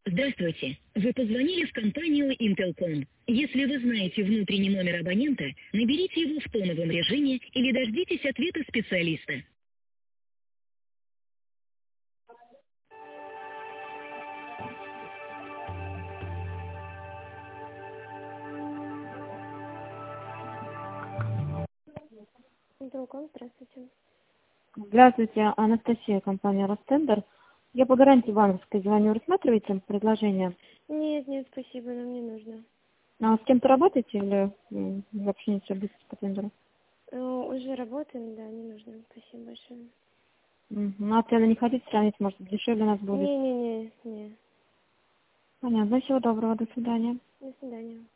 Здравствуйте. Вы позвонили в компанию Intelcom. Если вы знаете внутренний номер абонента, наберите его в тоновом режиме или дождитесь ответа специалиста. Intelcom, здравствуйте. Здравствуйте, Анастасия, компания Ростендер. Я по гарантии банковской звоню. Рассматриваете предложение? Нет, нет, спасибо, нам не нужно. А с кем-то работаете или вообще не все быстро по тендеру? Уже работаем, да, не нужно. Спасибо большое. Ну, а цены не хотите сравнить, может, дешевле у нас будет? Не. Понятно. Всего доброго, до свидания. До свидания.